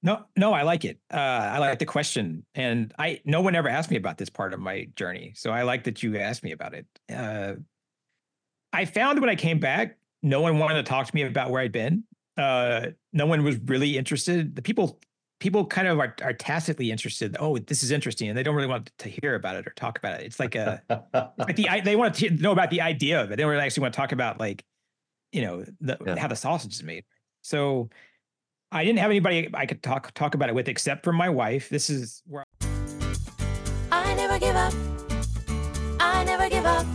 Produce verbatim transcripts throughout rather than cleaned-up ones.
No, no, I like it. Uh, I like the question, and I no one ever asked me about this part of my journey, so I like that you asked me about it. Uh, I found when I came back, no one wanted to talk to me about where I'd been. Uh, no one was really interested. The people people kind of are, are tacitly interested. Oh, this is interesting, and they don't really want to hear about it or talk about it. It's like a it's like the they want to know about the idea of it. They don't really actually want to talk about like you know the, Yeah. how the sausage is made. So I didn't have anybody I could talk talk about it with except for my wife. This is where I never give up. I never give up.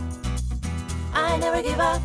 I never give up.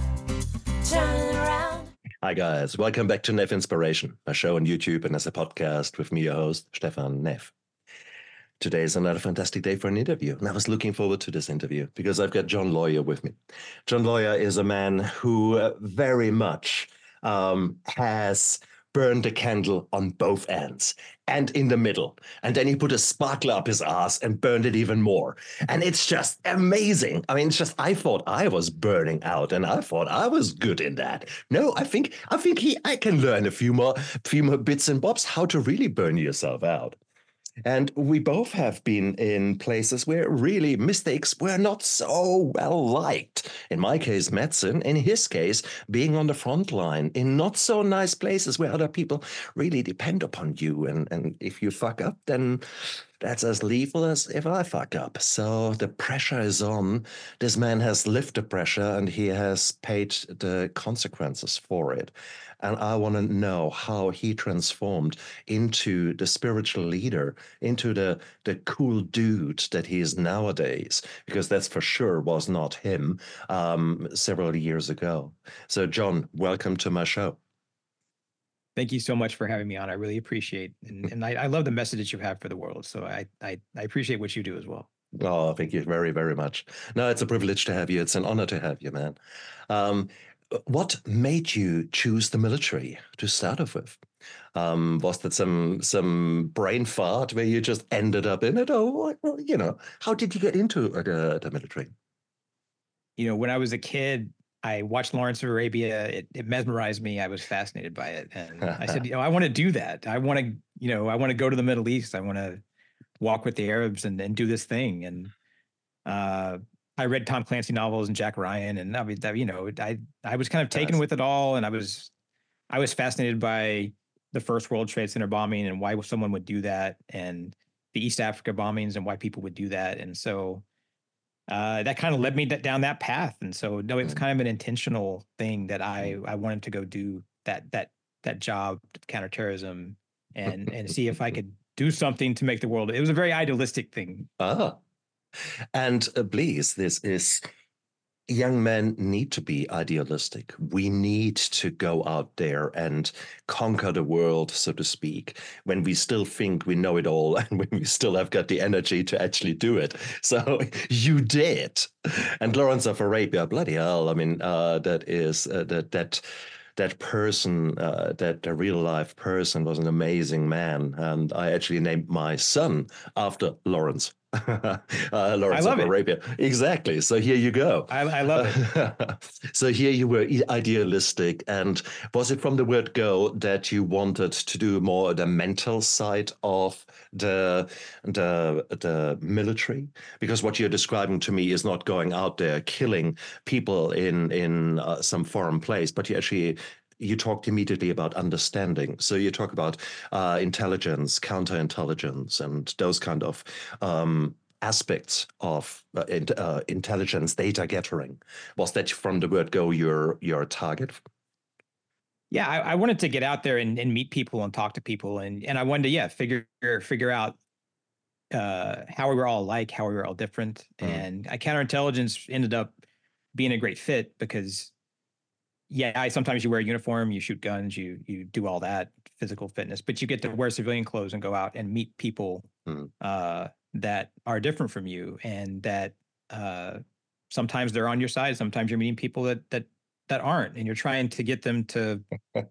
Turn around. Hi guys, welcome back to Neff Inspiration, a show on YouTube and as a podcast with me, your host, Stefan Neff. Today is another fantastic day for an interview, and I was looking forward to this interview because I've got John Lawyer with me. John Lawyer is a man who uh, very much um, has burned the candle on both ends and in the middle. And then he put a sparkler up his ass and burned it even more. And it's just amazing. I mean, it's just, I thought I was burning out and I thought I was good in that. No, I think, I think he, I can learn a few more, few more bits and bobs how to really burn yourself out. And we both have been in places where really mistakes were not so well liked. In my case, medicine. In his case, being on the front line in not so nice places where other people really depend upon you. And, and if you fuck up, then that's as lethal as if I fuck up. So the pressure is on. This man has lived the pressure and he has paid the consequences for it. And I want to know how he transformed into the spiritual leader, into the, the cool dude that he is nowadays, because that's for sure was not him um, several years ago. So, John, welcome to my show. Thank you so much for having me on. I really appreciate and, and I, I love the message that you have for the world. So I, I I appreciate what you do as well. Oh, thank you very, very much. No, it's a privilege to have you. It's an honor to have you, man. Um, what made you choose the military to start off with? Um, was that some some brain fart where you just ended up in it, or well, you know, how did you get into the, the military? You know, when I was a kid, I watched Lawrence of Arabia. It, it mesmerized me. I was fascinated by it, and I said, you know, I want to do that. I want to, you know, I want to go to the Middle East. I want to walk with the Arabs and, and do this thing. And uh, I read Tom Clancy novels and Jack Ryan, and I mean, that, you know, I I was kind of taken Yes. with it all, and I was I was fascinated by the first World Trade Center bombing and why someone would do that, and the East Africa bombings and why people would do that, and so uh, that kind of led me d- down that path. And so, no, it was Mm. kind of an intentional thing that I I wanted to go do that that that job, counterterrorism, and and see if I could do something to make the world. It was a very idealistic thing. Ah, and uh, please, this is young men need to be idealistic. We need to go out there and conquer the world, so to speak, when we still think we know it all and when we still have got the energy to actually do it. So you did. And Lawrence of Arabia, bloody hell. I mean, uh, that is uh, that that that person, uh, that the real life person was an amazing man. And I actually named my son after Lawrence. uh, I Lawrence of love it. Arabia. Exactly. So here you go. I, I love it. So here you were idealistic. And was it from the word go that you wanted to do more the mental side of the, the, the military? Because what you're describing to me is not going out there killing people in, in uh, some foreign place, but you actually you talked immediately about understanding. So you talk about uh, intelligence, counterintelligence, and those kind of um, aspects of uh, in, uh, intelligence data gathering. Was that from the word go your your target? Yeah, I, I wanted to get out there and, and meet people and talk to people, and and I wanted to yeah figure figure out uh, how we were all alike, how we were all different, Mm. and I, counterintelligence ended up being a great fit because yeah, I, sometimes you wear a uniform, you shoot guns, you you do all that physical fitness, but you get to wear civilian clothes and go out and meet people Mm. uh, that are different from you, and that uh, sometimes they're on your side, sometimes you're meeting people that that that aren't, and you're trying to get them to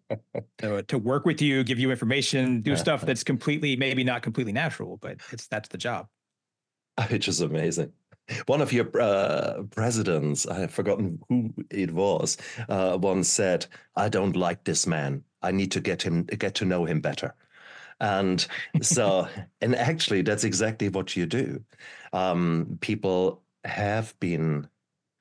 to, to work with you, give you information, do stuff that's completely maybe not completely natural, but it's that's the job. Which is amazing. One of your uh, presidents, I have forgotten who it was, uh, once said, "I don't like this man. I need to get him get to know him better." And so, and actually, that's exactly what you do. Um, people have been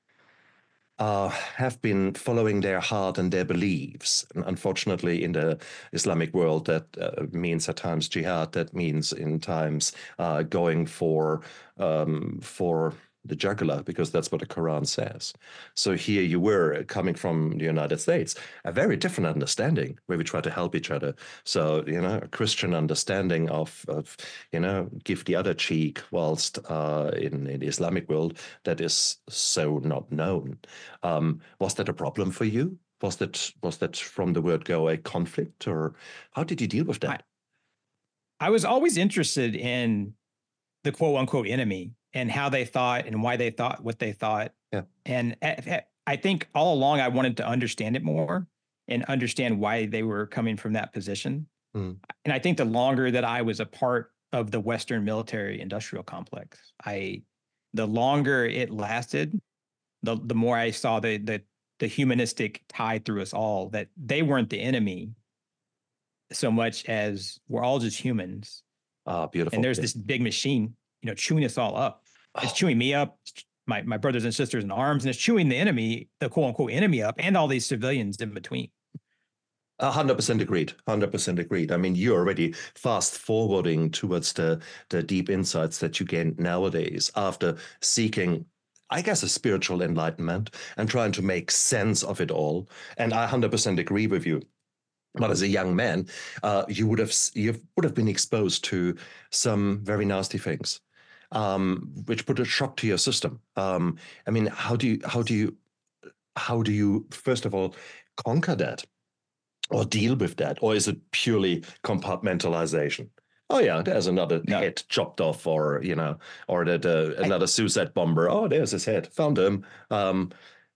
uh, have been following their heart and their beliefs. And unfortunately, in the Islamic world, that uh, means at times jihad. That means in times uh, going for um, for the jugular, because that's what the Quran says. So here you were coming from the United States, a very different understanding where we try to help each other. So, you know, a Christian understanding of, of you know, give the other cheek, whilst uh, in, in the Islamic world, that is so not known. Um, was that a problem for you? Was that, was that from the word go a conflict, or how did you deal with that? I, I was always interested in the quote unquote enemy and how they thought and why they thought what they thought. Yeah. And I think all along I wanted to understand it more and understand why they were coming from that position. Mm. And I think the longer that I was a part of the Western military industrial complex, I, the longer it lasted, the the more I saw the the the humanistic tie through us all, that they weren't the enemy so much as we're all just humans. Ah, beautiful. And there's yeah. this big machine, you know, chewing us all up. It's chewing me up, my my brothers and sisters in arms, and it's chewing the enemy, the quote unquote enemy up, and all these civilians in between. A hundred percent agreed. Hundred percent agreed. I mean, you're already fast forwarding towards the the deep insights that you gain nowadays after seeking, I guess, a spiritual enlightenment and trying to make sense of it all. And I one hundred percent agree with you. But as a young man, uh, you would have you would have been exposed to some very nasty things, um, which put a shock to your system. Um, I mean, how do you how do you how do you first of all conquer that, or deal with that, or is it purely compartmentalization? Oh yeah, there's another no. head chopped off, or you know, or that uh, another I, suicide bomber. Oh, there's his head. Found him. Um,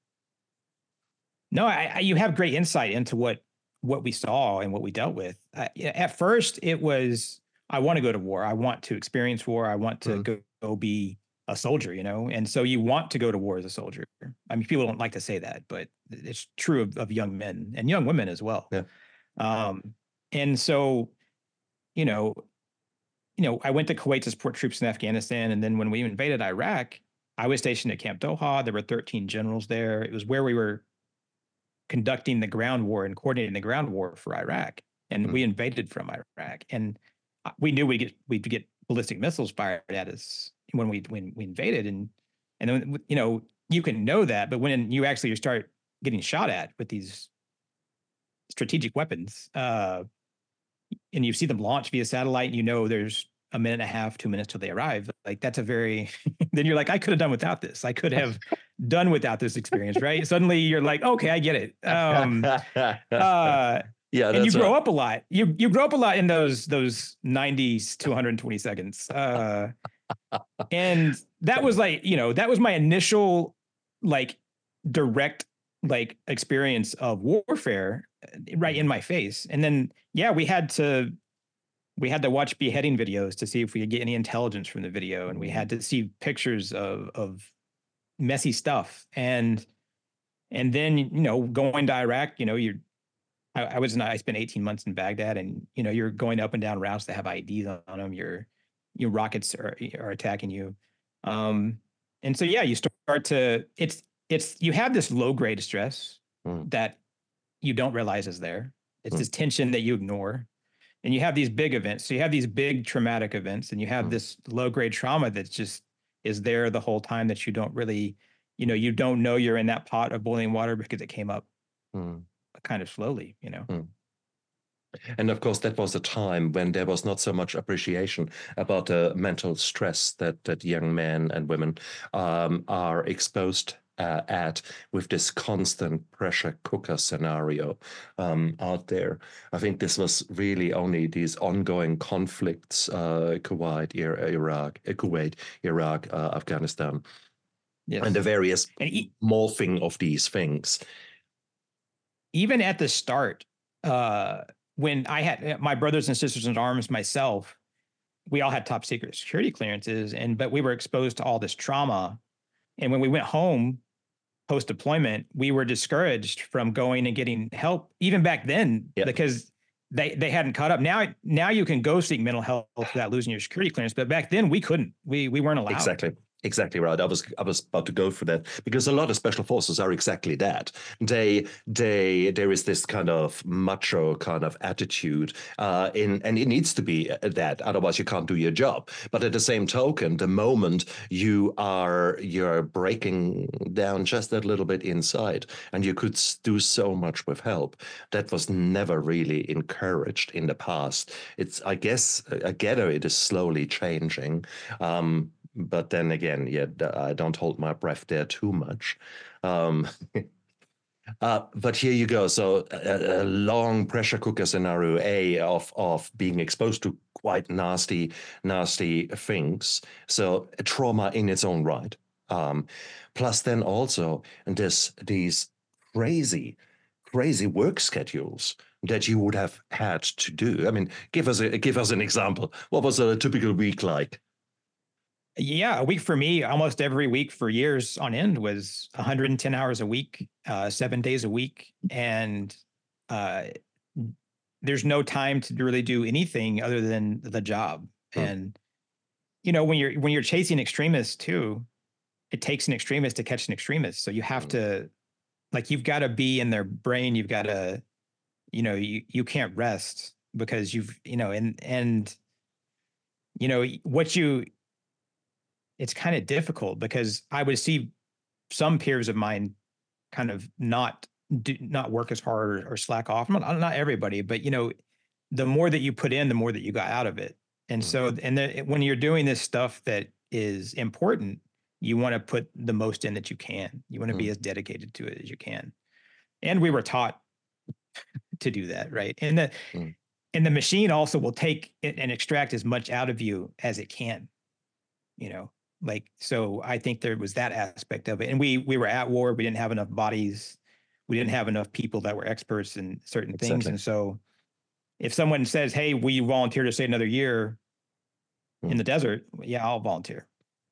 no, I, I, you have great insight into what. what we saw and what we dealt with. Uh, at first, it was, I want to go to war. I want to experience war. I want to mm-hmm. go, go be a soldier, you know? And so you want to go to war as a soldier. I mean, people don't like to say that, but it's true of, of young men and young women as well. Yeah. Um, and so, you know, you know, I went to Kuwait to support troops in Afghanistan. And then when we invaded Iraq, I was stationed at Camp Doha. There were thirteen generals there. It was where we were conducting the ground war and coordinating the ground war for Iraq. And mm-hmm. we invaded from Iraq. And we knew we'd get, we'd get ballistic missiles fired at us when we, when we invaded. And, and then, you know, you can know that, but when you actually start getting shot at with these strategic weapons, uh, and you see them launch via satellite, you know, there's a minute and a half, two minutes till they arrive. Like that's a very, then you're like, I could have done without this. I could have done without this experience, right? Suddenly you're like, okay, I get it. Um, uh, yeah, and you grow a- up a lot. You you grow up a lot in those those ninety to one hundred twenty seconds. Uh, and that was like, you know, that was my initial like direct like experience of warfare right in my face. And then, yeah, we had to, we had to watch beheading videos to see if we could get any intelligence from the video. And we had to see pictures of, of messy stuff. And, and then, you know, going to Iraq, you know, you're, I, I was in, I spent eighteen months in Baghdad, and, you know, you're going up and down routes that have I Ds on them. Your, your rockets are, are attacking you. Um, and so, yeah, you start to, it's, it's, you have this low grade stress mm. that you don't realize is there. It's mm. this tension that you ignore. And you have these big events. So you have these big traumatic events, and you have mm. this low grade trauma that's just is there the whole time that you don't really, you know, you don't know you're in that pot of boiling water because it came up mm. kind of slowly, you know. Mm. And of course, that was a time when there was not so much appreciation about the mental stress that that young men and women um, are exposed Uh, at with this constant pressure cooker scenario um, out there. I think this was really only these ongoing conflicts, uh, Kuwait, Iraq, Kuwait, Iraq, uh, Afghanistan, yes. and the various and e- morphing of these things. Even at the start, uh, when I had my brothers and sisters in arms, myself, we all had top secret security clearances, and but we were exposed to all this trauma. And when we went home post-deployment, we were discouraged from going and getting help even back then, yep. because they they hadn't caught up. Now now you can go seek mental health without losing your security clearance, but back then we couldn't. We we weren't allowed. Exactly. Exactly right. I was I was about to go for that because a lot of special forces are exactly that. They they there is this kind of macho kind of attitude, uh, in and it needs to be that. Otherwise, you can't do your job. But at the same token, the moment you are you're breaking down just that little bit inside, and you could do so much with help. That was never really encouraged in the past. It's I guess I get it. It is slowly changing. Um, But then again, yeah, I don't hold my breath there too much. Um, uh, but here you go. So a, a long pressure cooker scenario A of of being exposed to quite nasty, nasty things. So a trauma in its own right. Um, plus then also this these crazy, crazy work schedules that you would have had to do. I mean, give us a give us an example. What was a typical week like? Yeah, a week for me, almost every week for years on end was one hundred ten hours a week, uh, seven days a week. And uh, there's no time to really do anything other than the job. Hmm. And, you know, when you're when you're chasing extremists too, it takes an extremist to catch an extremist. So you have hmm. to, like, you've got to be in their brain. You've got to, you know, you, you can't rest because you've, you know, and, and, you know, what you, it's kind of difficult because I would see some peers of mine kind of not do not work as hard or, or slack off. Not, not everybody, but you know, the more that you put in, the more that you got out of it. And mm-hmm. so, and the, when you're doing this stuff that is important, you want to put the most in that you can. You want to mm-hmm. be as dedicated to it as you can. And we were taught to do that, right? And the mm-hmm. and the machine also will take it and extract as much out of you as it can, you know. Like, so I think there was that aspect of it. And we we were at war. We didn't have enough bodies. We didn't have enough people that were experts in certain exactly. things. And so if someone says, hey, will you volunteer to stay another year mm. in the desert? Yeah, I'll volunteer.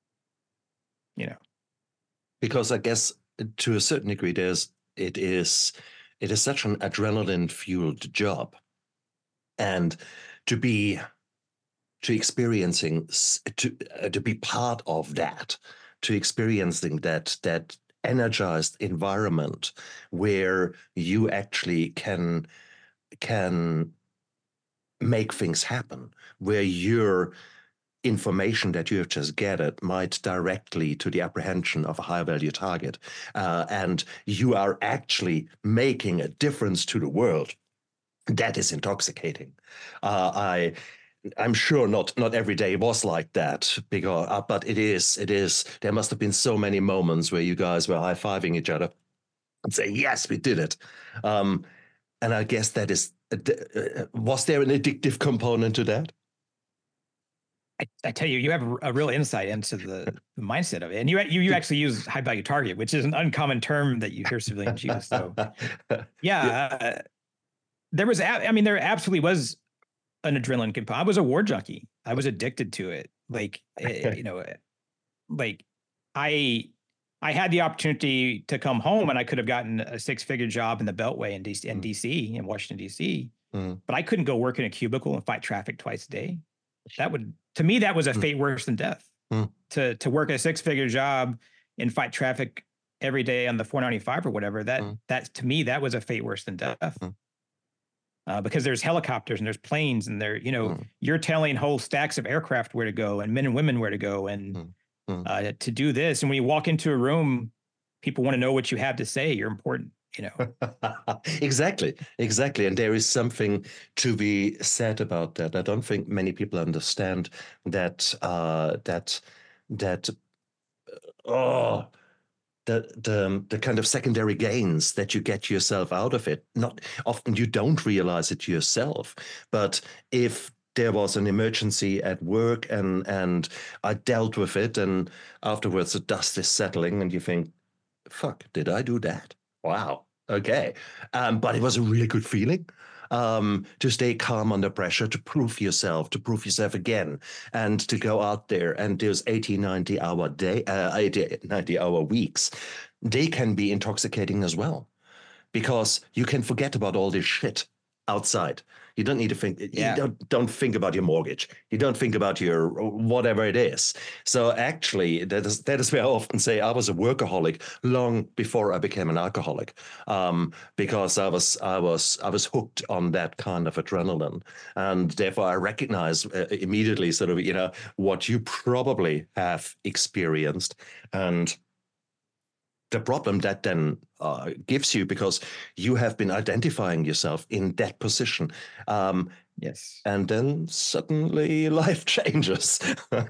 You know. Because I guess to a certain degree, there's it is it is such an adrenaline-fueled job. And to be to experiencing, to uh, to be part of that, to experiencing that that energized environment where you actually can can make things happen, where your information that you have just gathered might directly to the apprehension of a high value target, uh, and you are actually making a difference to the world. That is intoxicating. Uh, I. I'm sure not not every day was like that, because uh, but it is it is. There must have been so many moments where you guys were high fiving each other and say, "Yes, we did it." Um, and I guess that is. Uh, was there an addictive component to that? I, I tell you, you have a real insight into the, the mindset of it, and you you you actually use high value target, which is an uncommon term that you hear civilians use. So, yeah, yeah. Uh, there was. I mean, there absolutely was an adrenaline component. I was a war junkie. I was addicted to it. Like, it, you know, like I, I had the opportunity to come home and I could have gotten a six figure job in the Beltway in D C, in, D C, in Washington, D C, mm. but I couldn't go work in a cubicle and fight traffic twice a day. That would, to me, that was a mm. fate worse than death. Mm. To, to work a six figure job and fight traffic every day on the four ninety-five or whatever, that, mm. that to me, that was a fate worse than death. Mm. Uh, because there's helicopters and there's planes and there, you know, mm. you're telling whole stacks of aircraft where to go and men and women where to go and mm. Mm. Uh, to do this. And when you walk into a room, people want to know what you have to say. You're important, you know. Exactly, exactly. And there is something to be said about that. I don't think many people understand that, uh, that, that, oh, The, the the kind of secondary gains that you get yourself out of it. Not often you don't realize it yourself, but if there was an emergency at work and and I dealt with it, and afterwards the dust is settling, and you think, "Fuck, did I do that? Wow, okay." Um, but it was a really good feeling. Um, to stay calm under pressure, to prove yourself, to prove yourself again, and to go out there. And those eighty, ninety hour day, uh, eighty, ninety hour weeks, they can be intoxicating as well, because you can forget about all this shit outside. You don't need to think, Yeah. you don't, don't think about your mortgage. You don't think about your whatever it is. So actually, that is, that is where I often say I was a workaholic long before I became an alcoholic, um, because I was, I was, I was hooked on that kind of adrenaline. And therefore I recognize uh, immediately sort of, you know, what you probably have experienced and the problem that then uh, gives you, because you have been identifying yourself in that position. Um, Yes. and then suddenly life changes.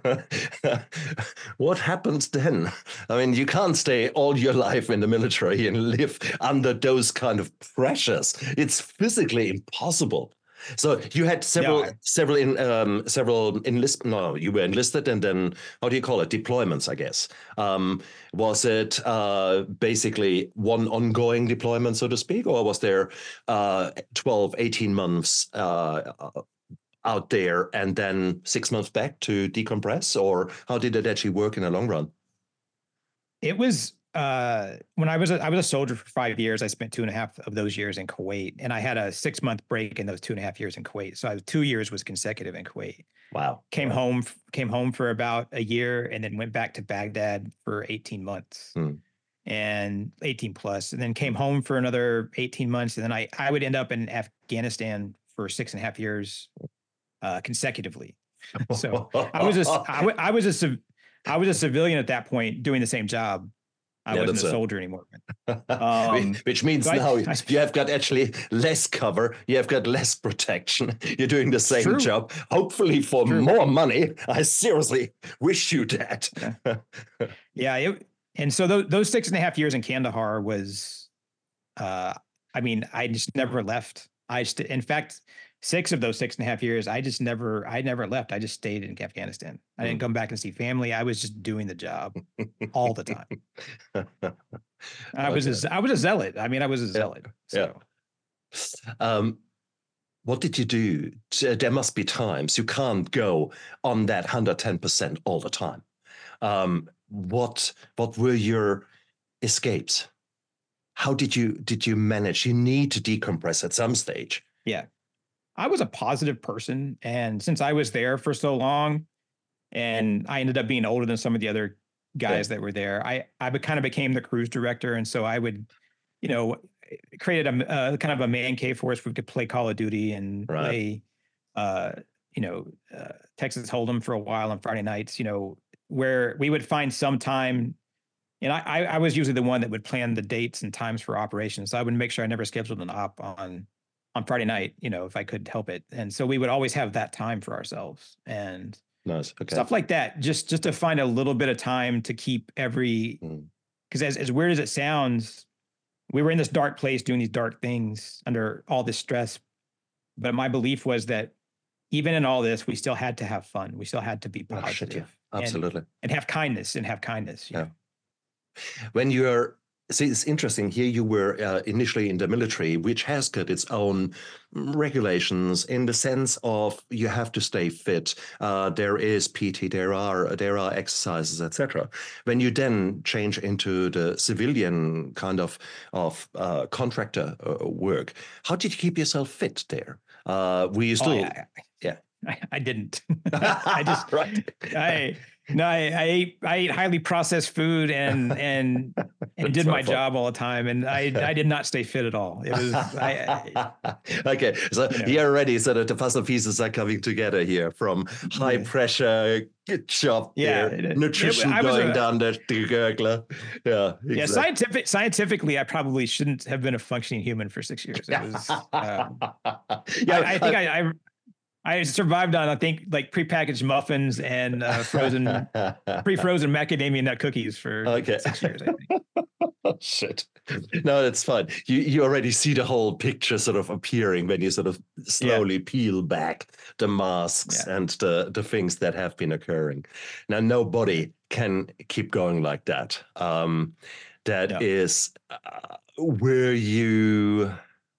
What happens then? I mean, you can't stay all your life in the military and live under those kind of pressures. It's physically impossible. So you had several, Yeah. several in um, several enlist. No, you were enlisted, and then how do you call it? Deployments, I guess. Um, was it uh, basically one ongoing deployment, so to speak, or was there uh, twelve, eighteen months uh, out there and then six months back to decompress, or how did it actually work in the long run? It was uh, when I was a, I was a soldier for five years. I spent two and a half of those years in Kuwait, and I had a six month break in those two and a half years in Kuwait. So I, two years was consecutive in Kuwait. Wow. Came wow. home, came home for about a year, and then went back to Baghdad for eighteen months, Hmm. and eighteen plus, and then came home for another eighteen months, and then I I would end up in Afghanistan for six and a half years uh, consecutively. So I was a I, w- I was a civ- I was a civilian at that point doing the same job. I Yeah, wasn't a that's a- soldier anymore. Um, Which means so I- now I- you have got actually less cover, you have got less protection, you're doing the same True. job, hopefully for True. more money. I seriously wish you that. Yeah. It, and so those, those six and a half years in Kandahar was, uh, I mean, I just never left. I just, in fact, six of those six and a half years, I just never, I never left. I just stayed in Afghanistan. I didn't Mm. come back and see family. I was just doing the job all the time. I was, Okay. a, I was a zealot. I mean, I was a zealot. So. Um, what did you do? T- There must be times you can't go on that one hundred ten percent all the time. Um, what what were your escapes? How did you did you manage? You need to decompress at some stage. Yeah. I was a positive person. And since I was there for so long, and I ended up being older than some of the other guys Yeah. that were there, I, I be- kind of became the cruise director. And so I would, you know, created a uh, kind of a man cave for us. We could play Call of Duty and Right. play, uh, you know, uh, Texas Hold'em for a while on Friday nights, you know, where we would find some time. And I, I, I was usually the one that would plan the dates and times for operations. So I would make sure I never scheduled an op on on Friday night, you know, if I could help it. And so we would always have that time for ourselves and Nice. Okay. stuff like that. Just just to find a little bit of time to keep every, Mm. because as, as weird as it sounds, we were in this dark place doing these dark things under all this stress. But my belief was that even in all this, we still had to have fun. We still had to be Oh, shit, positive yeah. and, Absolutely. and have kindness and have kindness. you Yeah. know? When you're, see, it's interesting here, you were uh, initially in the military, which has got its own regulations in the sense of you have to stay fit. Uh, there is P T, there are there are exercises, et cetera. When you then change into the civilian kind of of uh, contractor uh, work, how did you keep yourself fit there? Uh, were you Oh, still? I, yeah. I, I didn't. I just, right. I, no, I, I ate, I ate highly processed food and, and, and did not my fun. job all the time. And I, I did not stay fit at all. It was, I, I okay, so you know. here already, so that the puzzle pieces are coming together here from high Yeah. pressure job Yeah, there, it- it- nutrition I was going a- down the, the gurgler. Yeah, yeah, exactly. scientific, scientifically, I probably shouldn't have been a functioning human for six years. It was, um, yeah, I, I think I, I, I survived on, I think, like prepackaged muffins and uh, frozen, pre-frozen macadamia nut cookies for Okay. six years. I think. Oh, shit. No, it's fine. You you already see the whole picture sort of appearing when you sort of slowly peel back the masks Yeah. and the, the things that have been occurring. Now, nobody can keep going like that. Um, that No. is uh, where you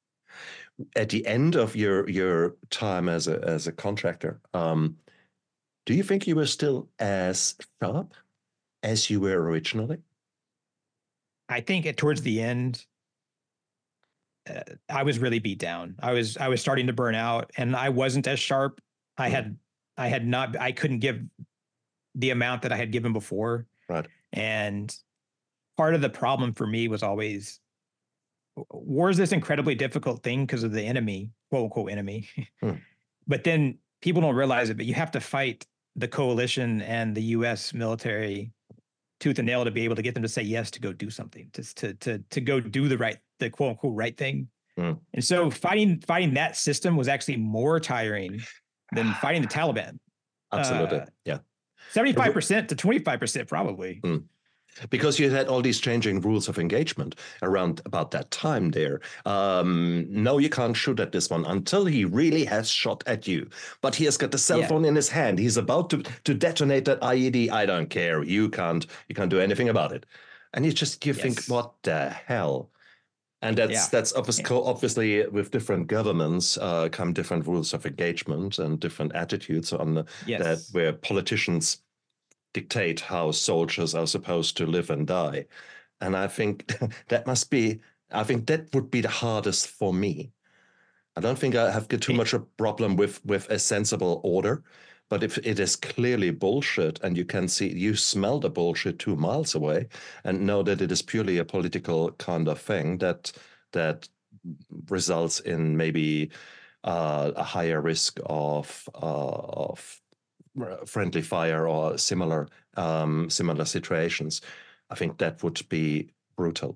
at the end of your your time as a as a contractor. Um, do you think you were still as sharp as you were originally? I think at, towards the end, uh, I was really beat down. I was I was starting to burn out, and I wasn't as sharp. I Mm. had I had not I couldn't give the amount that I had given before. Right. And part of the problem for me was always war is this incredibly difficult thing because of the enemy, quote unquote enemy. Mm. But then people don't realize it, but you have to fight the coalition and the U S military tooth and nail to be able to get them to say yes to go do something, to to to to go do the right, the quote unquote right thing. Mm. And so fighting fighting that system was actually more tiring than fighting the Taliban. Absolutely. Uh, Yeah. seventy-five percent to twenty-five percent probably. Mm. Because you had all these changing rules of engagement around about that time there. Um, no, you can't shoot at this one until he really has shot at you. But he has got the cell Yeah. phone in his hand. He's about to, to detonate that I E D. I don't care. You can't. You can't do anything about it. And you just you think, Yes. what the hell? And that's Yeah. that's obviously, obviously with different governments uh, come different rules of engagement and different attitudes on the, Yes. that where politicians dictate how soldiers are supposed to live and die. And I think that must be, I think that would be the hardest for me. I don't think I have got too much a problem with, with a sensible order, but if it is clearly bullshit and you can see, you smell the bullshit two miles away and know that it is purely a political kind of thing that, that results in maybe uh, a higher risk of, uh, of friendly fire or similar um, similar situations, I think that would be brutal.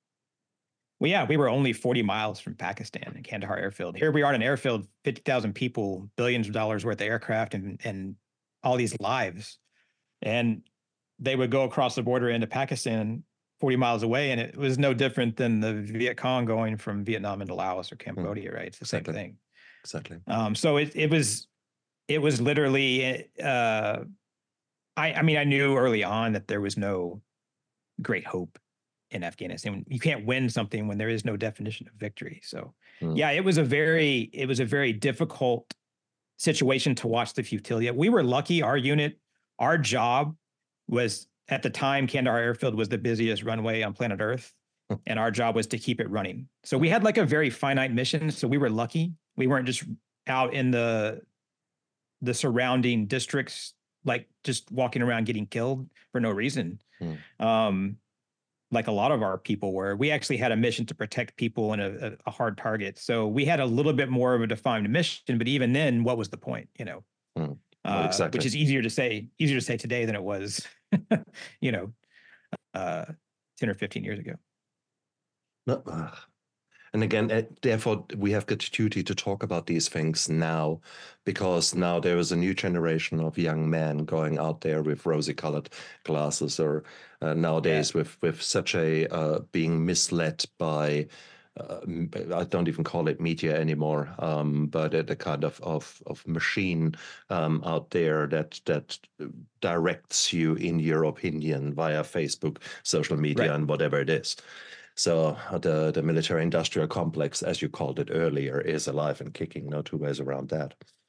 Well, yeah, we were only forty miles from Pakistan in Kandahar airfield. Here we are in an airfield, fifty thousand people, billions of dollars worth of aircraft, and and all these lives. And they would go across the border into Pakistan forty miles away, and it was no different than the Viet Cong going from Vietnam into Laos or Cambodia, mm. right? It's the exactly. same thing. Exactly. Um, so it it was it was literally. Uh, I I mean, I knew early on that there was no great hope in Afghanistan. You can't win something when there is no definition of victory. So mm. yeah, it was a very it was a very difficult situation to watch the futility. We were lucky. Our unit, our job was at the time, Kandahar Airfield was the busiest runway on planet Earth. And our job was to keep it running. So we had like a very finite mission. So we were lucky. We weren't just out in the the surrounding districts, like just walking around getting killed for no reason. Mm. Um, like a lot of our people were. We actually had a mission to protect people in a, a hard target. So we had a little bit more of a defined mission, but even then, what was the point, you know? Mm. Uh, well, exactly. Which is easier to say, easier to say today than it was, you know, uh, ten or fifteen years ago. No, uh, and again, uh, therefore, we have the duty to talk about these things now, because now there is a new generation of young men going out there with rosy-colored glasses, or uh, nowadays yeah. with with such a uh, being misled by. Uh, I don't even call it media anymore, um, but a, a kind of of, of machine um, out there that that directs you in your opinion via Facebook, social media, right. and whatever it is. So the the military-industrial complex, as you called it earlier, is alive and kicking. No two ways around that.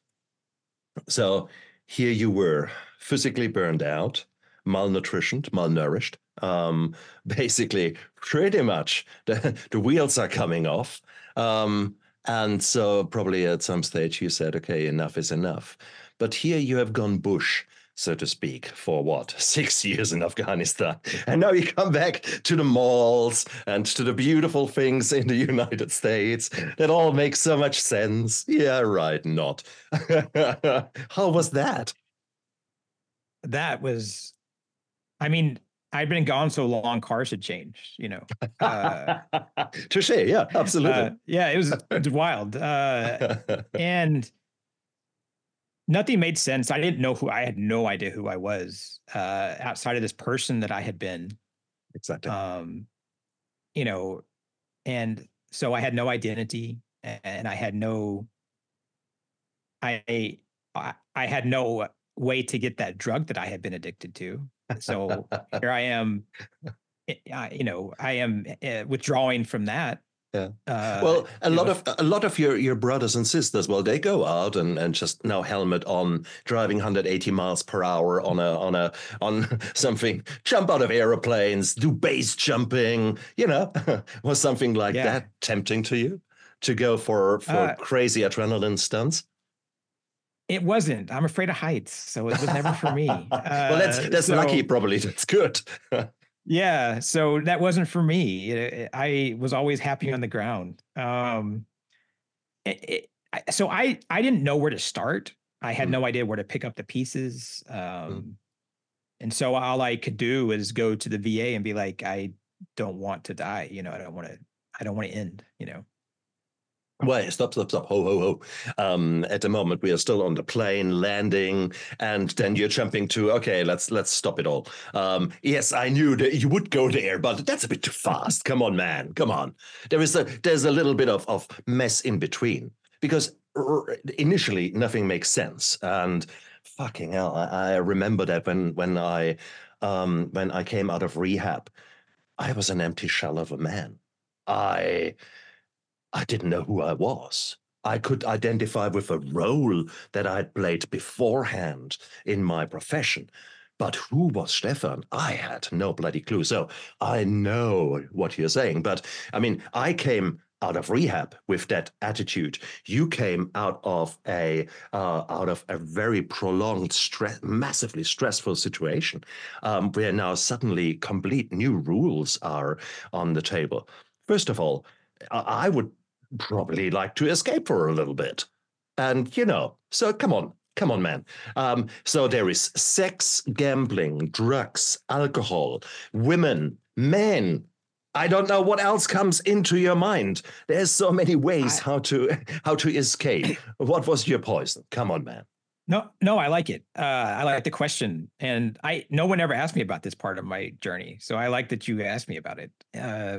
So here you were, physically burned out, malnutritioned, malnourished. Um, basically, pretty much the, the wheels are coming off. Um, and so probably at some stage you said, okay, enough is enough. But here you have gone bush, so to speak, for what, six years in Afghanistan. And now you come back to the malls and to the beautiful things in the United States that all make so much sense. Yeah, right, not. How was that? That was, I mean, I'd been gone so long, cars had changed, you know. Uh, Touche, yeah, absolutely. Uh, yeah, it was, it was wild. Uh, and nothing made sense. I didn't know who, I had no idea who I was uh, outside of this person that I had been. Exactly. Um, you know, and so I had no identity, and I had no, I, I, I had no way to get that drug that I had been addicted to. So here I am, you know, I am withdrawing from that. Yeah. Uh, Well, a you lot know, of a lot of your, your brothers and sisters, well, they go out and, and just now helmet on, driving one hundred eighty miles per hour on a on a on something, jump out of airplanes, do base jumping. You know, was something like yeah. that tempting to you to go for for Uh, crazy adrenaline stunts? it wasn't. I'm afraid of heights, so it was never for me. Well, that's Uh, that's lucky, so probably. That's good. yeah, so that wasn't for me. It- it- I was always happy on the ground. Um, it, it, I, so I I didn't know where to start. I had Mm, no idea where to pick up the pieces. mm. Um, and so all I could do is go to the V A and be like, I don't want to die. You know, I don't want to. I don't want to end. You know. Wait, stop, stop, stop. Ho, ho, ho. Um, at the moment, we are still on the plane landing, and then you're jumping to, okay, let's let's stop it all. Um, yes, I knew that you would go there, but that's a bit too fast. Come on, man. Come on. There is a there's a little bit of, of mess in between because r- initially nothing makes sense. And fucking hell, I, I remember that when when I um when I came out of rehab, I was an empty shell of a man. I I didn't know who I was. I could identify with a role that I had played beforehand in my profession. But who was Stefan? I had no bloody clue. So I know what you're saying. But I mean, I came out of rehab with that attitude. You came out of a uh, out of a very prolonged, stress, massively stressful situation, um, where now suddenly complete new rules are on the table. First of all, I would probably like to escape for a little bit. And, you know, so come on, come on, man. Um, so there is sex, gambling, drugs, alcohol, women, men. I don't know what else comes into your mind. There's so many ways I, how to how to escape. What was your poison? Come on, man. no, no, I like it. Uh, I like the question, and I no one ever asked me about this part of my journey, so I like that you asked me about it. Uh,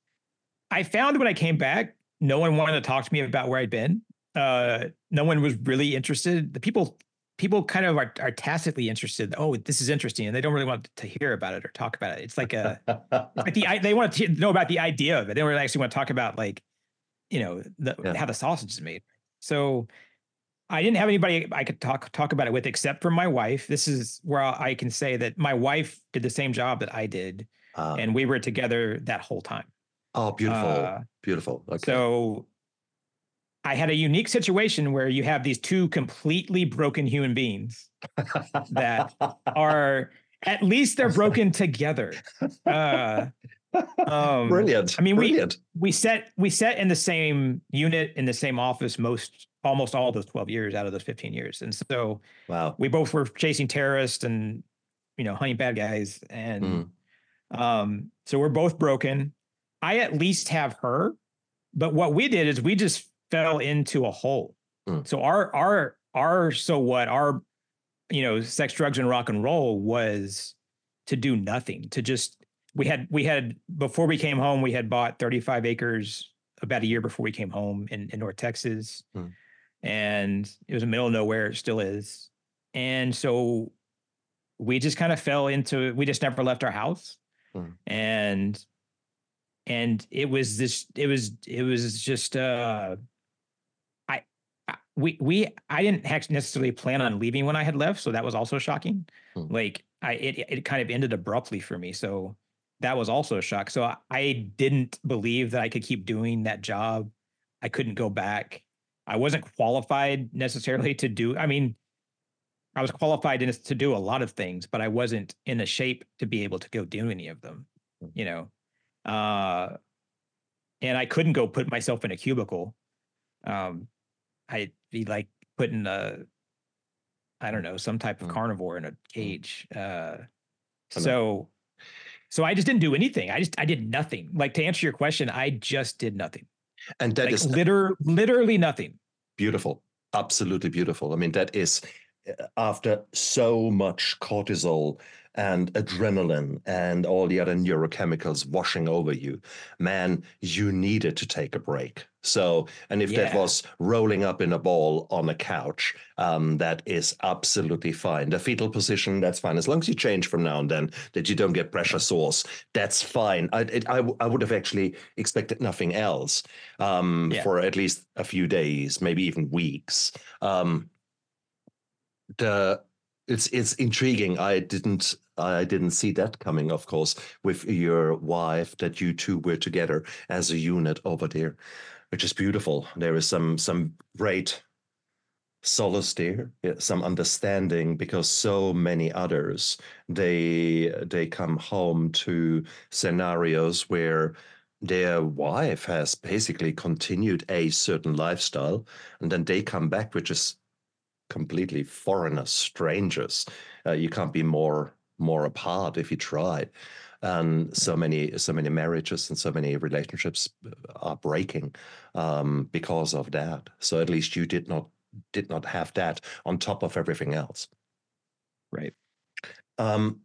I found when I came back, no one wanted to talk to me about where I'd been. Uh, no one was really interested. The people, people kind of are, are tacitly interested. Oh, this is interesting, and they don't really want to hear about it or talk about it. It's like a, it's like the they want to know about the idea of it. They don't really actually want to talk about like, you know, the, Yeah. how the sausage is made. So I didn't have anybody I could talk talk about it with except for my wife. This is where I can say that my wife did the same job that I did, Uh, and we were together that whole time. oh, beautiful, Uh, beautiful. Okay. So I had a unique situation where you have these two completely broken human beings that are, at least they're broken together. Uh, um, brilliant. I mean, brilliant. we we set we set in the same unit in the same office most almost all those twelve years out of those fifteen years, and so Wow. we both were chasing terrorists and you know hunting bad guys, and Mm. um, so we're both broken. I at least have her, but what we did is we just fell into a hole. Mm. So our our our so what our you know sex, drugs, and rock and roll was to do nothing. To just we had we had before we came home, we had bought thirty-five acres about a year before we came home in, in North Texas, Mm. and it was in the middle of nowhere. It still is, and so we just kind of fell into. We just never left our house, Mm. and and it was this. It was it was just. uh I, I we we I didn't actually necessarily plan on leaving when I had left, so that was also shocking. Mm. Like I it it kind of ended abruptly for me, so that was also a shock. So I, I didn't believe that I could keep doing that job. I couldn't go back. I wasn't qualified necessarily to do. I mean, I was qualified in, to do a lot of things, but I wasn't in a shape to be able to go do any of them. Mm. You know, uh, and I couldn't go put myself in a cubicle. Um, I'd be like putting a, I don't know, some type of Mm. carnivore in a cage. Uh, I know. so, so I just didn't do anything. I just, I did nothing. Like to answer your question, I just did nothing. And that Like is liter, literally nothing. beautiful. Absolutely beautiful. I mean, that is uh, after so much cortisol and adrenaline and all the other neurochemicals washing over you, man, you needed to take a break. So, and if that Yeah. was rolling up in a ball on a couch, um, that is absolutely fine. The fetal position, that's fine. As long as you change from now and then, that you don't get pressure sores, that's fine. I, it, I, I would have actually expected nothing else um, Yeah. for at least a few days, maybe even weeks. Um, the it's it's intriguing. I didn't I didn't see that coming, of course, with your wife, that you two were together as a unit over there, which is beautiful. There is some some great solace there, yeah, some understanding, because so many others, they they come home to scenarios where their wife has basically continued a certain lifestyle, and then they come back, which is completely foreigners, strangers. Uh, you can't be more more apart if you tried. And so many so many marriages and so many relationships are breaking um, because of that. So at least you did not did not have that on top of everything else. Right. Um,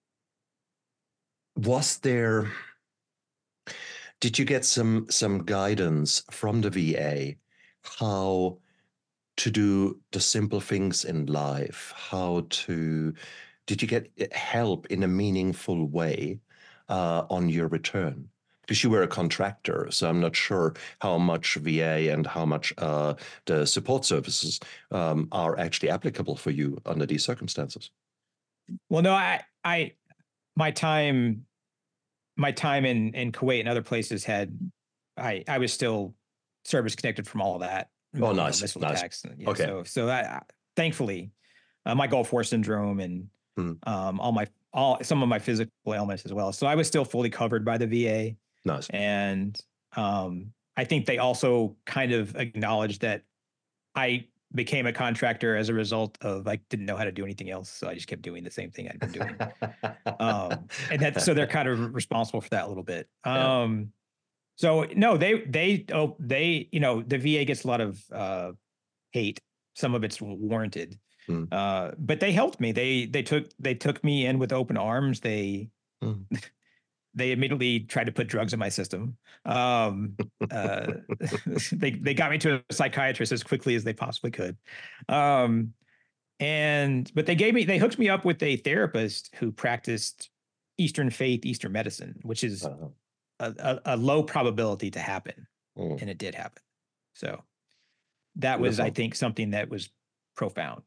was there? Did you get some some guidance from the V A how to do the simple things in life? How to, did you get help in a meaningful way uh, on your return? Because you were a contractor, so I'm not sure how much V A and how much uh, the support services um, are actually applicable for you under these circumstances. Well, no, I, I, my time, my time in, in Kuwait and other places had, I, I was still service connected from all of that. Oh, you know, nice, missile nice. attacks. Yeah, Okay. So, so I, I thankfully, uh, my Gulf War syndrome and Hmm. um, all my, all some of my physical ailments as well. So I was still fully covered by the V A. Nice. And um, I think they also kind of acknowledged that I became a contractor as a result of, I didn't know how to do anything else. So I just kept doing the same thing I'd been doing. um, and that, so they're kind of responsible for that a little bit. Yeah. Um, so no, they, they, oh, they, you know, the V A gets a lot of uh, hate. Some of it's warranted, Mm. uh, but they helped me. They, they took, they took me in with open arms. They, Mm. they immediately tried to put drugs in my system. Um, uh, they, they got me to a psychiatrist as quickly as they possibly could. Um, and, but they gave me, they hooked me up with a therapist who practiced Eastern faith, Eastern medicine, which is Uh-huh. a, a, a low probability to happen. Mm. And it did happen. So that was, I Beautiful. think, something that was profound.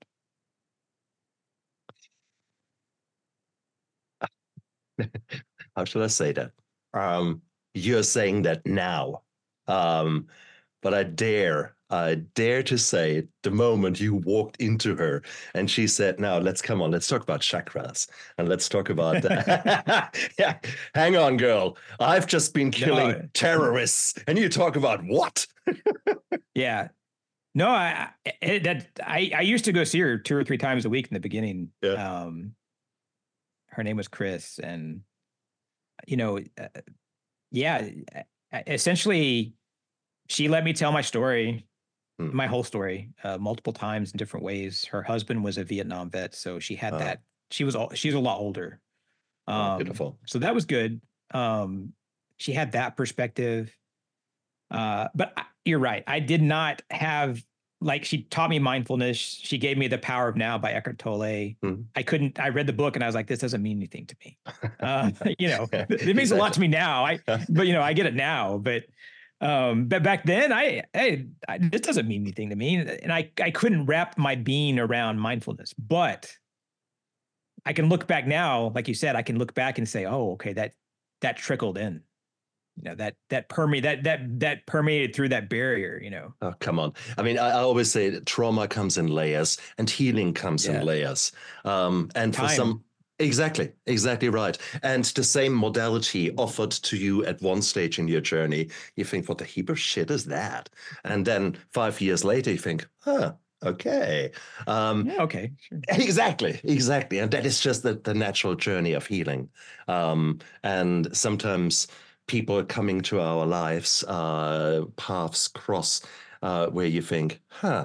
How should I say that? Um, you're saying that now, um, but I dare, I dare to say, the moment you walked into her and she said, "Now let's come on, let's talk about chakras and let's talk about that." Yeah, hang on, girl. I've just been killing No. terrorists, and you talk about what? Yeah. No, I, I that I, I used to go see her two or three times a week in the beginning. Yeah. Um, her name was Chris, and you know, uh, yeah, essentially, she let me tell my story, Hmm. my whole story, uh, multiple times in different ways. Her husband was a Vietnam vet, so she had Oh. that. She was all, she's a lot older. Um, Oh, beautiful. So that was good. Um, she had that perspective. Uh, but I, you're right. I did not have, like, she taught me mindfulness. She gave me The Power of Now by Eckhart Tolle. Hmm. I couldn't, I read the book and I was like, this doesn't mean anything to me. Uh, you know, it means Exactly. a lot to me now. I, but you know, I get it now, but, um, but back then I, I, I, this doesn't mean anything to me. And I, I couldn't wrap my being around mindfulness, but I can look back now, like you said, I can look back and say, oh, okay, that, that trickled in. You know, that that permeate that that that permeated through that barrier, you know. Oh, come on. I mean, I, I always say that trauma comes in layers and healing comes Yeah. in layers. Um, and for Time. some, exactly, exactly right. And the same modality offered to you at one stage in your journey, you think, what the heap of shit is that? And then five years later, you think, huh, okay. Um, Yeah, okay, sure. Exactly, exactly. And that is just the, the natural journey of healing. Um, and sometimes people coming to our lives, uh, paths cross uh, where you think, huh,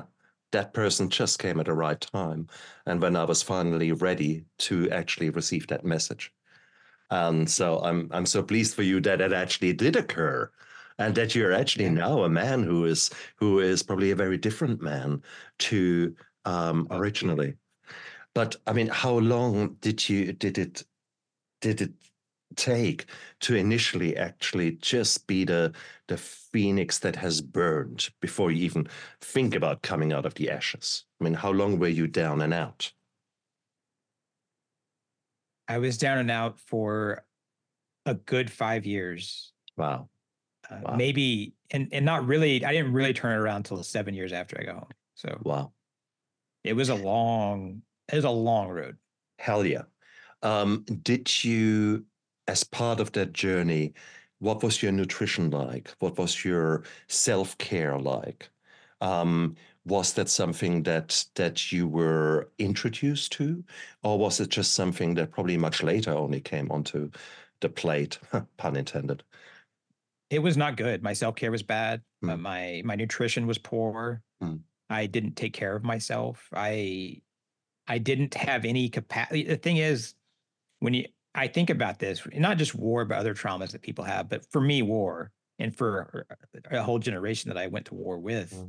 that person just came at the right time. And when I was finally ready to actually receive that message. And so I'm I'm so pleased for you that it actually did occur, and that you're actually Yeah. now a man who is who is probably a very different man to um, Oh. originally. But I mean, how long did you did it did it take to initially actually just be the the phoenix that has burned before you even think about coming out of the ashes? I mean, how long were you down and out? I was down and out for a good five years. Wow. Uh, Wow. maybe, and and not really, I didn't really turn it around until seven years after I got home. So Wow. it was a long, it was a long road. Hell yeah. Um, did you, as part of that journey, what was your nutrition like? What was your self-care like? Um, was that something that that you were introduced to, or was it just something that probably much later only came onto the plate, pun intended? It was not good. My self-care was bad. Uh, Mm. my my nutrition was poor. Mm. I didn't take care of myself. I I didn't have any capacity. The thing is, when you I think about this, not just war, but other traumas that people have, but for me, war, and for a whole generation that I went to war with, Mm.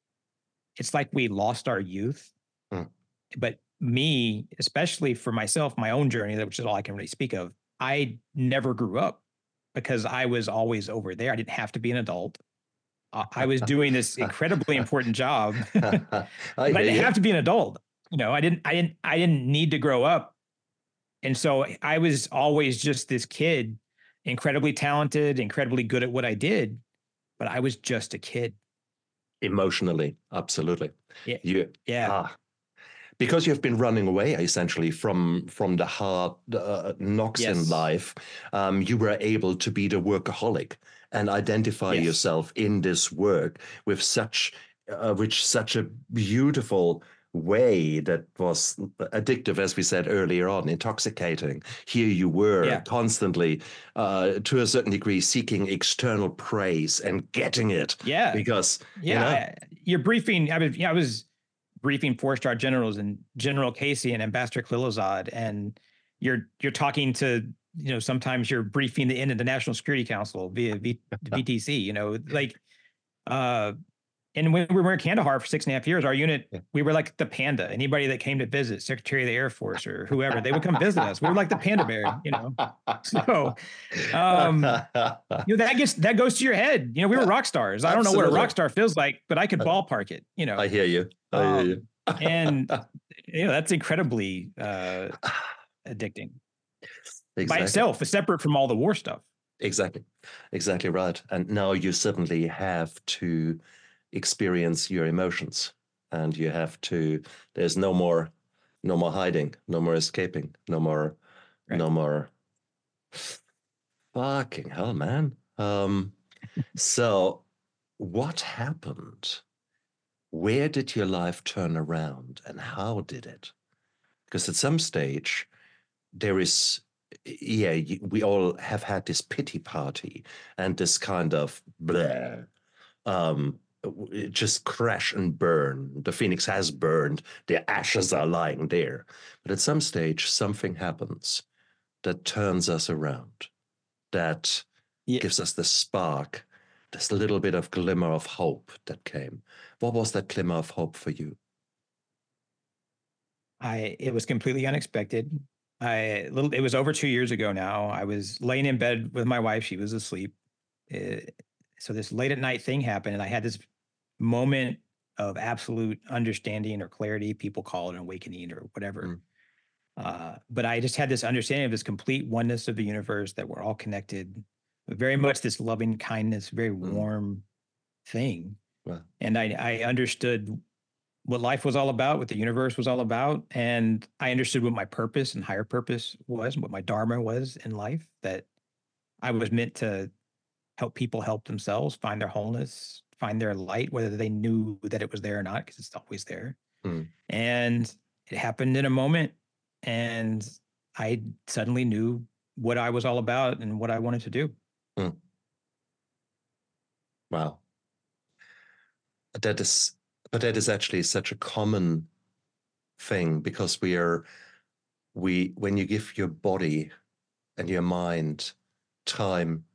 it's like we lost our youth. Mm. But me, especially for myself, my own journey, which is all I can really speak of, I never grew up because I was always over there. I didn't have to be an adult. Uh, I was doing this incredibly important job, but I I hear didn't you. have to be an adult. You know, I didn't, I didn't, I didn't need to grow up. And so I was always just this kid, incredibly talented, incredibly good at what I did, but I was just a kid. Emotionally, absolutely. Yeah. You, Yeah. ah, because you've been running away essentially from from the hard uh, knocks Yes. in life, um, you were able to be the workaholic and identify Yes. yourself in this work with such uh, which such a beautiful way that was addictive, as we said earlier on, intoxicating. Here you were Yeah. constantly, uh, to a certain degree, seeking external praise and getting it. Yeah. Because Yeah. you know, I, you're briefing. I was, yeah, I was briefing four-star generals and General Casey and Ambassador Khalilzad, and you're you're talking to, you know, sometimes you're briefing the end of the National Security Council via v, V T C, you know, like, uh, and when we were in Kandahar for six and a half years, our unit, Yeah. we were like the panda. Anybody that came to visit, Secretary of the Air Force or whoever, they would come visit us. We were like the panda bear, you know. So, um, you know, that gets that goes to your head. You know, we were rock stars. I don't know what a Absolutely. rock star feels like, but I could ballpark it. You know, I hear you. I hear Um, you. and you know that's incredibly uh, addicting by Exactly. itself, separate from all the war stuff. Exactly. Exactly right. And now you suddenly have to experience your emotions, and you have to, there's no more, no more hiding, no more escaping, no more, Right. no more. Fucking hell, man. Um, so what happened? Where did your life turn around, and how did it? Because at some stage, there is, yeah, you- we all have had this pity party and this kind of blah, um, w- just crash and burn. The phoenix has burned, the ashes are lying there. But at some stage, something happens that turns us around, that Yeah. gives us the spark, this little bit of glimmer of hope that came. What was that glimmer of hope for you? I it was completely unexpected. I little it was over two years ago now. I was laying in bed with my wife. She was asleep. Uh, so this late at night thing happened, and I had this moment of absolute understanding or clarity. People call it an awakening or whatever. Mm. Uh, but I just had this understanding of this complete oneness of the universe, that we're all connected. Very much this loving kindness, very warm thing. Wow. And I, I understood what life was all about, what the universe was all about. And I understood what my purpose and higher purpose was, and what my dharma was in life, that I was meant to help people help themselves find their wholeness, find their light, whether they knew that it was there or not, because it's always there. Mm. And it happened in a moment. And I suddenly knew what I was all about and what I wanted to do. Mm. Wow. That is but that is actually such a common thing, because we are, we, when you give your body and your mind time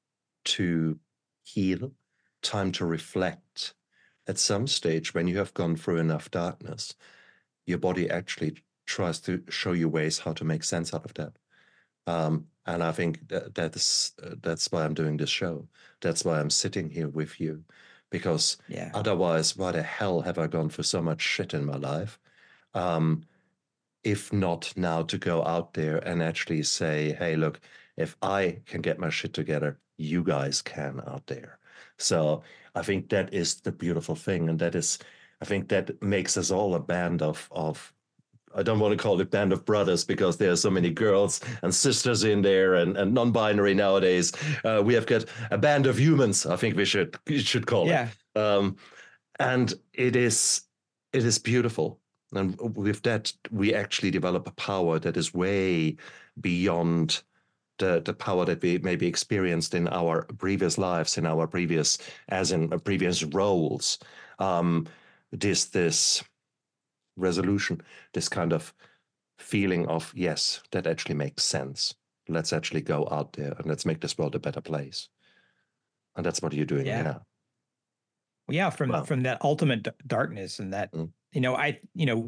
to heal, time to reflect, at some stage when you have gone through enough darkness, your body actually tries to show you ways how to make sense out of that. Um, and I think that, that is, uh, that's why I'm doing this show. That's why I'm sitting here with you, because Yeah. otherwise, why the hell have I gone through so much shit in my life? Um, if not now to go out there and actually say, hey, look, if I can get my shit together, you guys can out there. So I think that is the beautiful thing. And that is, I think that makes us all a band of, of I don't want to call it band of brothers, because there are so many girls and sisters in there, and, and non-binary nowadays. Uh, we have got a band of humans, I think we should, we should call Yeah. it. Um, and it is, it is beautiful. And with that, we actually develop a power that is way beyond the, the power that we maybe experienced in our previous lives, in our previous, as in previous roles. Um, this, this resolution, this kind of feeling of, yes, that actually makes sense. Let's actually go out there and let's make this world a better place. And that's what you're doing Yeah. now. Well, yeah, from Wow. from that ultimate d- darkness, and that, Mm. you know, I, you know,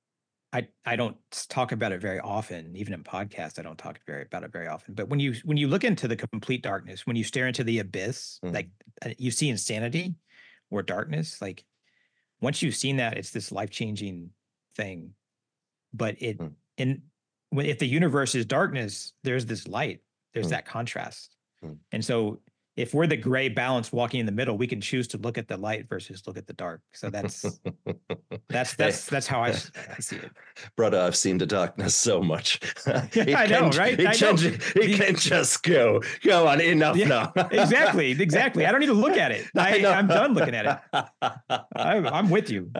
I I don't talk about it very often, even in podcasts. I don't talk very about it very often. But when you when you look into the complete darkness, when you stare into the abyss, Mm. like uh, you see insanity or darkness, like once you've seen that, it's this life changing thing. But it Mm. in when if the universe is darkness, there's this light. There's Mm. that contrast, Mm. and so if we're the gray balance walking in the middle, we can choose to look at the light versus look at the dark. So that's that's that's that's how I, s- I see it. Brother, I've seen the darkness so much. Yeah, I know, can't- right? It, I can't, know. it The- can't just go. Go on, enough Yeah, now. exactly, exactly. I don't need to look at it. I, know. I'm done looking at it. I'm, I'm with you.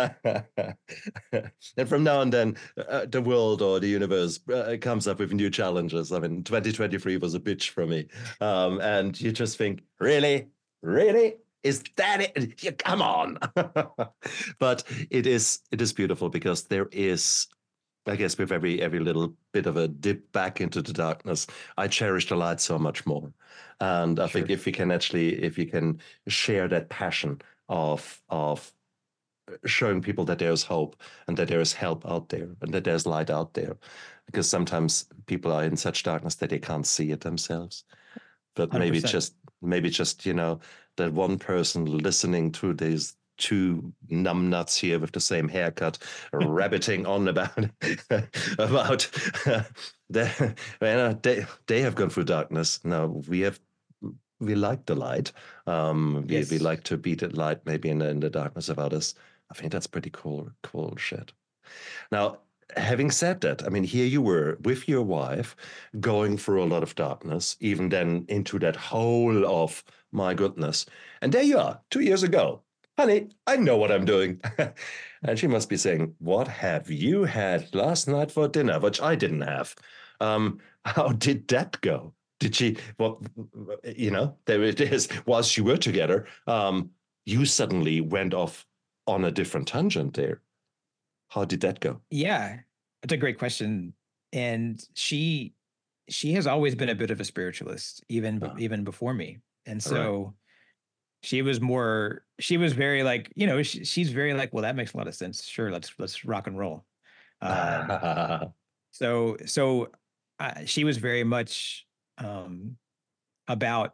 And from now on, then uh, the world or the universe uh, comes up with new challenges. I mean, twenty twenty-three was a bitch for me, um, and you just think, really, really, is that it? Yeah, come on! But it is, it is beautiful, because there is, I guess, with every every little bit of a dip back into the darkness, I cherish the light so much more. And I think Sure. if you can actually, if you can share that passion of of showing people that there's hope and that there is help out there and that there's light out there, because sometimes people are in such darkness that they can't see it themselves. But maybe one hundred percent. just maybe just you know that one person listening to these two numbnuts here with the same haircut rabbiting on about about they, you know, they they have gone through darkness. Now we have we like the light. Um, we, Yes. we like to be the light maybe in the, in the darkness of others. I think that's pretty cool, cool shit. Now, having said that, I mean, here you were with your wife going through a lot of darkness, even then into that hole of, my goodness. And there you are, two years ago. Honey, I know what I'm doing. And she must be saying, what have you had last night for dinner, which I didn't have? Um, how did that go? Did she, well, you know, there it is. Whilst you were together, um, you suddenly went off on a different tangent there. How did that go? Yeah, that's a great question. And she she has always been a bit of a spiritualist, even Ah. even before me. And All right. so she was more she was very like, you know, she, she's very like, well, that makes a lot of sense. Sure, let's let's rock and roll. Um, so so uh, she was very much um, about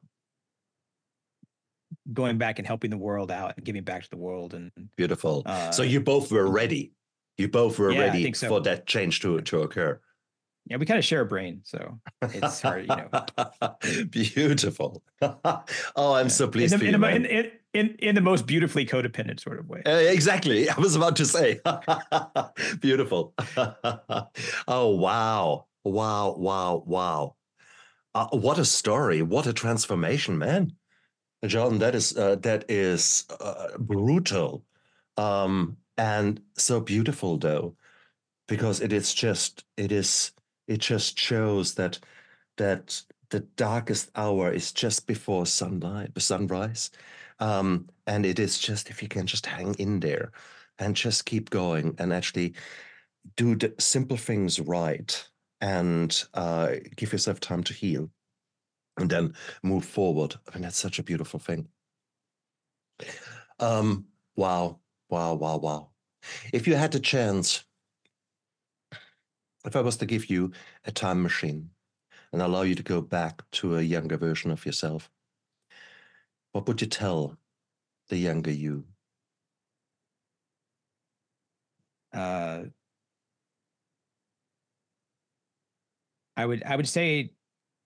going back and helping the world out and giving back to the world. And Beautiful. uh, So you both were ready. You both were Yeah, I ready think so. for that change to, to occur. yeah, we kind of share a brain, so it's hard, you know. Beautiful. Oh, I'm so in pleased the, for in, you, the, mo- man. in, in, in, in the most beautifully codependent sort of way. Uh, exactly. I was about to say. Beautiful. Oh, wow. Wow, wow, wow. Uh, what a story. What a transformation, man. John, that is uh, that is uh, brutal. Um, and so beautiful, though, because it is just it is it just shows that that the darkest hour is just before sunlight, sunrise, Um, and it is just, if you can just hang in there and just keep going and actually do the simple things right and uh, give yourself time to heal and then move forward. I mean, that's such a beautiful thing. Um, wow, wow, wow, wow. If you had the chance, if I was to give you a time machine and allow you to go back to a younger version of yourself, what would you tell the younger you? Uh, I would I would say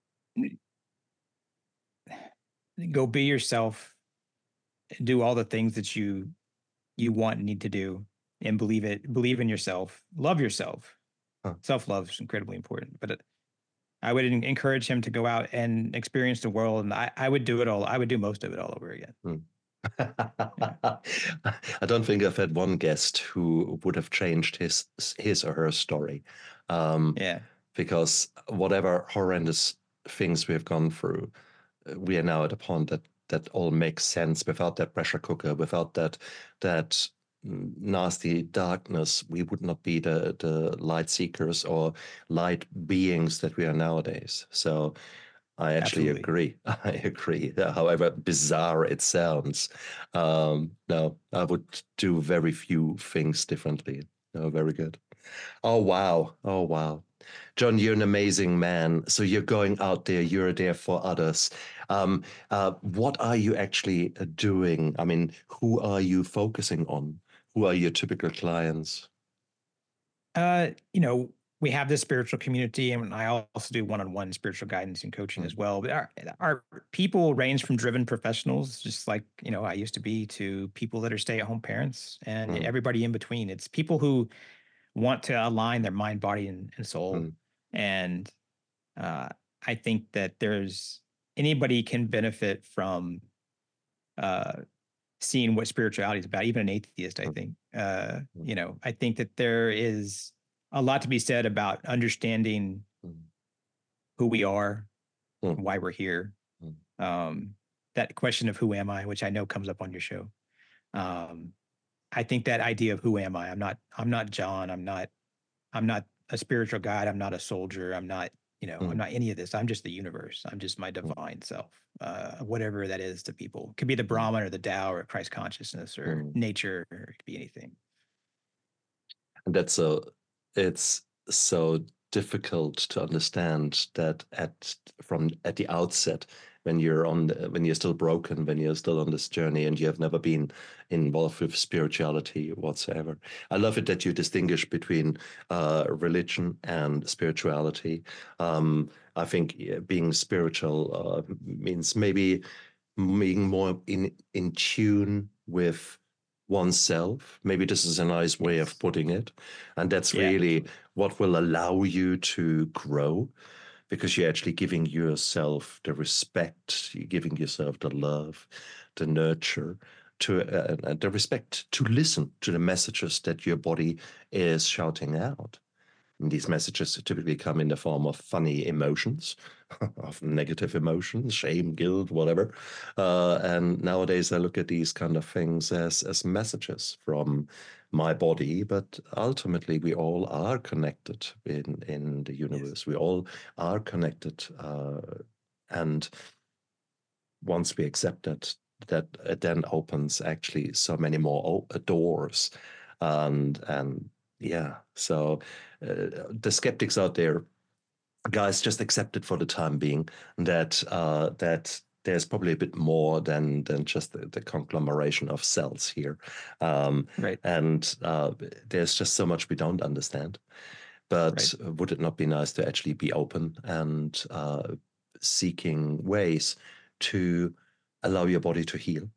go be yourself, do all the things that you you want and need to do, and believe it. Believe in yourself. Love yourself. Huh. Self love is incredibly important. But it, I would en- encourage him to go out and experience the world, and I, I would do it all. I would do most of it all over again. Hmm. Yeah. I don't think I've had one guest who would have changed his his or her story, um, Yeah. because whatever horrendous things we have gone through, uh, we are now at a point that that all makes sense. Without that pressure cooker, without that that mm, nasty darkness, we would not be the the light seekers or light beings that we are nowadays. So I actually Absolutely. agree. I agree. However bizarre it sounds, um, no, I would do very few things differently. No, very good. Oh wow! Oh wow! John, you're an amazing man. So you're going out there. You're there for others. Um, uh, what are you actually uh, doing? I mean, who are you focusing on? Who are your typical clients? Uh, you know, we have this spiritual community, and I also do one-on-one spiritual guidance and coaching Mm, as well. But our, our people range from driven professionals, just like, you know, I used to be, to people that are stay-at-home parents and mm, everybody in between. It's people who want to align their mind, body, and, and soul. mm, And uh, I think that there's anybody can benefit from uh, seeing what spirituality is about, even an atheist, I mm, think. Uh, mm, you know, I think that there is a lot to be said about understanding mm, who we are, mm, why we're here. mm, Um, that question of who am I, which I know comes up on your show. Um, I think that idea of who am I? I'm not, I'm not John. I'm not, I'm not a spiritual guide. I'm not a soldier. I'm not, you know, I'm mm, not any of this. I'm just the universe. I'm just my mm, divine self, uh, whatever that is to people. It could be the mm, Brahman or the Tao or Christ consciousness or mm. nature, or it could be anything. And that's so, it's so difficult to understand that at from at the outset, when you're on the, when you're still broken, when you're still on this journey and you have never been involved with spirituality whatsoever. I love it that you distinguish between uh, religion and spirituality. Um, I think yeah, being spiritual uh, means maybe being more in in tune with oneself. Maybe this is a nice way of Yes. putting it. And that's Yeah. really what will allow you to grow, because you're actually giving yourself the respect, you're giving yourself the love, the nurture, to uh, and the respect to listen to the messages that your body is shouting out. And these messages typically come in the form of funny emotions, of negative emotions, shame, guilt, whatever. Uh, and nowadays, I look at these kind of things as as messages from my body. But ultimately, we all are connected in in the Yes. universe. We all are connected, uh, and once we accept that, that it then opens actually so many more o- doors, and and yeah, so uh, the skeptics out there, guys, just accept it for the time being that uh, that there's probably a bit more than than just the, the conglomeration of cells here, um, Right. and uh, there's just so much we don't understand. But Right. would it not be nice to actually be open and uh, seeking ways to allow your body to heal?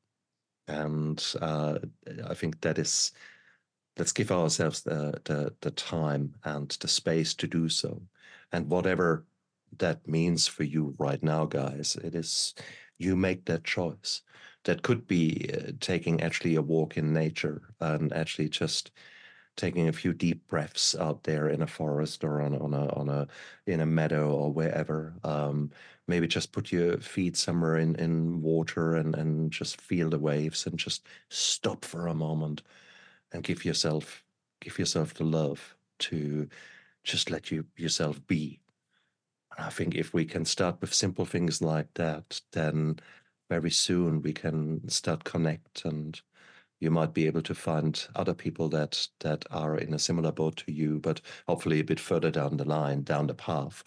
And uh, I think that is, let's give ourselves the, the the time and the space to do so. And whatever that means for you right now, guys, it is, you make that choice. That could be uh, taking actually a walk in nature and actually just taking a few deep breaths out there in a forest or on, on a on a in a meadow or wherever. Um, maybe just put your feet somewhere in, in water and, and just feel the waves and just stop for a moment and give yourself give yourself the love to just let you yourself be. And I think if we can start with simple things like that, then very soon we can start connect, and you might be able to find other people that that are in a similar boat to you, but hopefully a bit further down the line, down the path,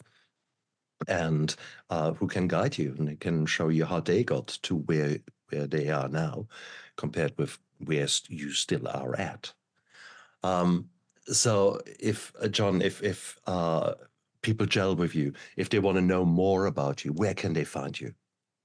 and uh, who can guide you and can show you how they got to where where they are now, compared with where you still are at. Um, so, if uh, John, if if uh, people gel with you, if they want to know more about you, where can they find you?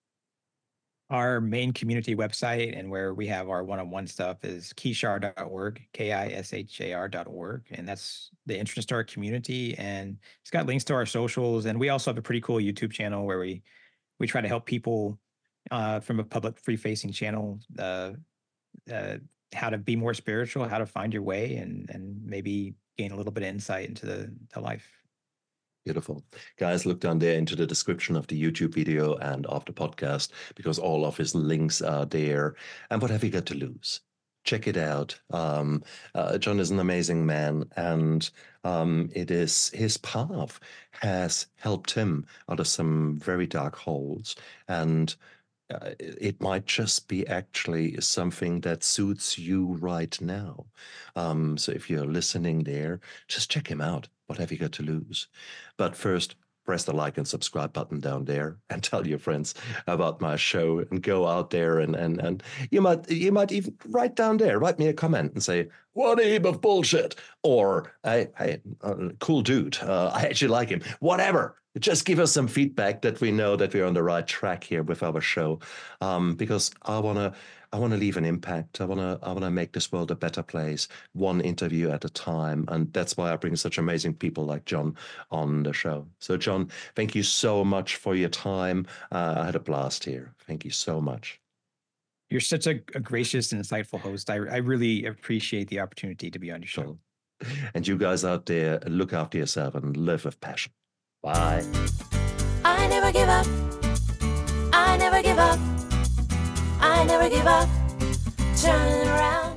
Our main community website and where we have our one-on-one stuff is kishar dot org, K I S H A R dot org. And that's the entrance to our community. And it's got links to our socials. And we also have a pretty cool YouTube channel where we we try to help people uh, from a public free-facing channel uh, uh, how to be more spiritual, how to find your way, and and maybe gain a little bit of insight into the, the life. Beautiful. Guys, look down there into the description of the YouTube video and of the podcast, because all of his links are there. And what have you got to lose? Check it out. Um, uh, John is an amazing man, and um, it is his path has helped him out of some very dark holes. And uh, it might just be actually something that suits you right now. Um, so if you're listening there, just check him out. What have you got to lose? But first, press the like and subscribe button down there and tell your friends about my show, and go out there and and and you might you might even write down there, write me a comment and say, what a heap of bullshit, or hey, hey, uh, cool dude, uh, I actually like him, whatever. Just give us some feedback that we know that we're on the right track here with our show, um, because I wanna I want to leave an impact. I want to I want to make this world a better place, one interview at a time. And that's why I bring such amazing people like John on the show. So, John, thank you so much for your time. Uh, I had a blast here. Thank you so much. You're such a, a gracious and insightful host. I, I really appreciate the opportunity to be on your show. Sure. And you guys out there, look after yourself and live with passion. Bye. I never give up. I never give up. I never give up. Turn around.